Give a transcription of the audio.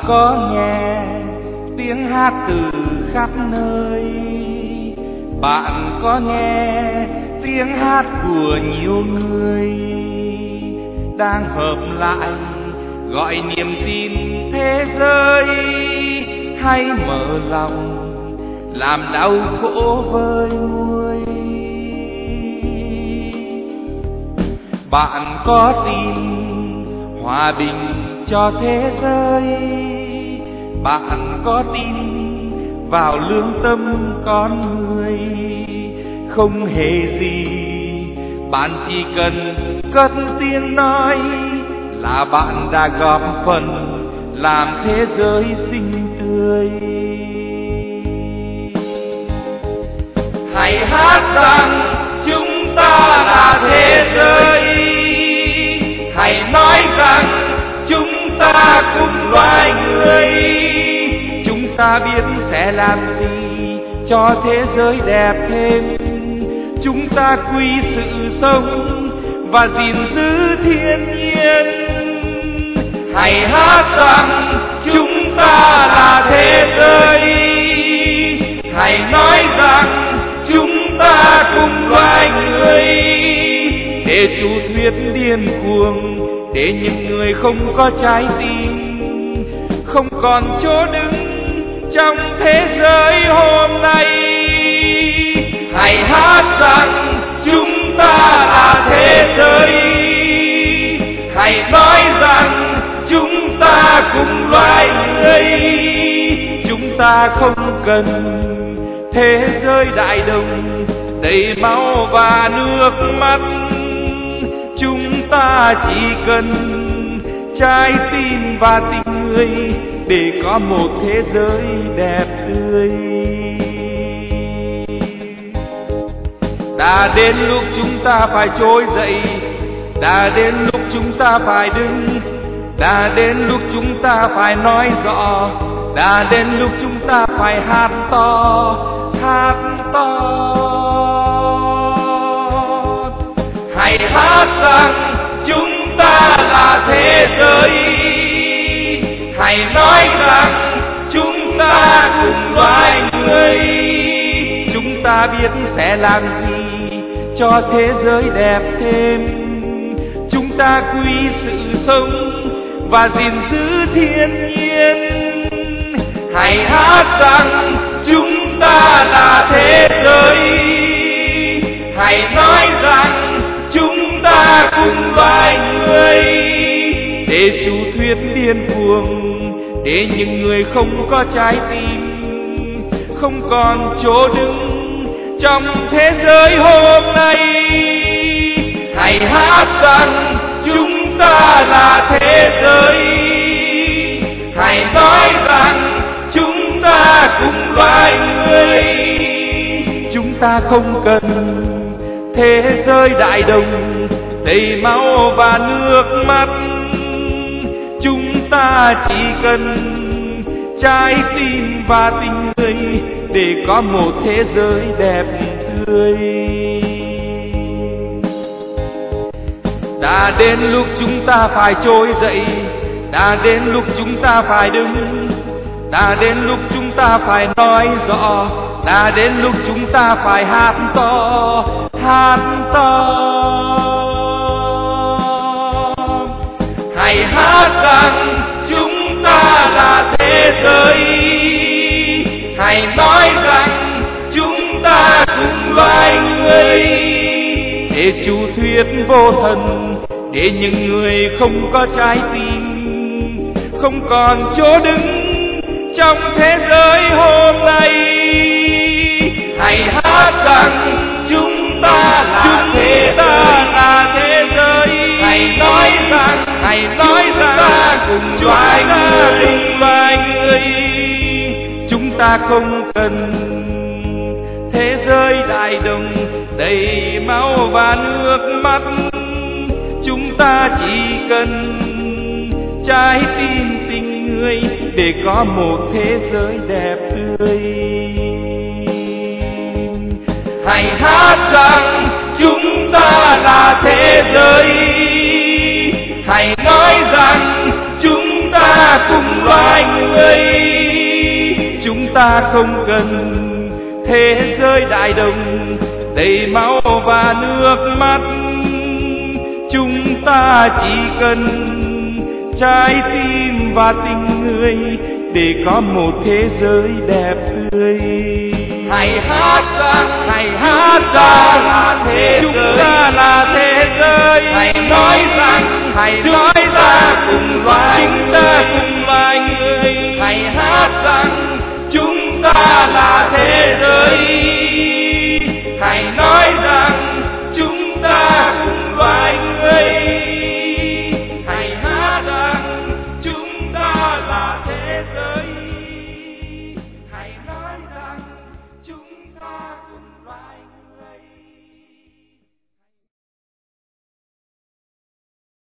có nghe tiếng hát từ khắp nơi, bạn có nghe tiếng hát của nhiều người đang hợp lại gọi niềm tin thế giới, hay mở lòng làm đau khổ với nguôi. Bạn có tin hòa bình cho thế giới, bạn có tin vào lương tâm con người. Không hề gì, bạn chỉ cần cất tiếng nói là bạn đã góp phần làm thế giới xinh tươi. Hãy hát rằng chúng ta là thế giới, hãy nói rằng chúng ta cùng loài người. Chúng ta biết sẽ làm gì cho thế giới đẹp thêm. Chúng ta quý sự sống và gìn giữ thiên nhiên. Hãy hát rằng chúng ta là thế giới, hãy nói rằng chúng ta cùng loài người. Để chủ thuyết điên cuồng, để những người không có trái tim không còn chỗ đứng trong thế giới hôm nay. Hãy hát rằng chúng ta là thế giới, hãy nói rằng chúng ta cùng loài người. Chúng ta không cần thế giới đại đồng đầy máu và nước mắt, chúng ta chỉ cần trái tim và tình người để có một thế giới đẹp tươi. Đã đến lúc chúng ta phải trỗi dậy, đã đến lúc chúng ta phải đứng, đã đến lúc chúng ta phải nói rõ, đã đến lúc chúng ta phải hát to, hát to. Hãy hát rằng chúng ta là thế giới, hãy nói rằng chúng ta cùng loài người. Chúng ta biết sẽ làm gì cho thế giới đẹp thêm. Chúng ta quý sự sống và gìn giữ thiên nhiên. Hãy hát rằng chúng ta là thế giới, hãy nói rằng chúng ta cùng loài người. Để chủ thuyết điên cuồng, để những người không có trái tim không còn chỗ đứng trong thế giới hôm nay. Hãy hát rằng chúng ta là thế giới, hãy nói rằng chúng ta cùng loài người. Chúng ta không cần thế giới đại đồng đầy máu và nước mắt, chúng ta chỉ cần trái tim và tình người để có một thế giới đẹp tươi. Đã đến lúc chúng ta phải trỗi dậy, đã đến lúc chúng ta phải đứng, đã đến lúc chúng ta phải nói rõ, đã đến lúc chúng ta phải hát to, hát to. Hãy hát rằng chúng ta là thế giới, hãy nói rằng chúng ta cùng loài người. Để chủ thuyết vô thần, để những người không có trái tim không còn chỗ đứng trong thế giới hôm nay. Hãy hát rằng chúng ta là thế giới, hãy nói rằng chúng ta cùng loài người. Chúng ta không cần thế giới đại đồng đầy máu và nước mắt, chúng ta chỉ cần trái tim tình người để có một thế giới đẹp tươi. Hãy hát rằng chúng ta là thế giới, hãy nói rằng chúng ta cùng loài người. ta không cần thế giới đại đồng đầy máu và nước mắt. Chúng ta chỉ cần trái tim và tình người để có một thế giới đẹp tươi. Hãy hát rằng là thế chúng giới, ta là thế giới. Hãy nói rằng chúng ta cùng loài người.